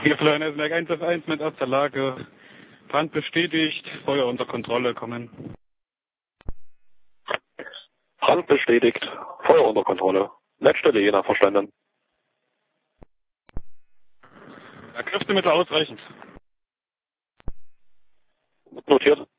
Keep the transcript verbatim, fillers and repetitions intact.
Hier Florian eins auf eins mit erster Lage. Brand bestätigt, Feuer unter Kontrolle, kommen. Brand bestätigt, Feuer unter Kontrolle. Letztstelle Jena verstanden. Ja, Kräftemittel ausreichend. Notiert.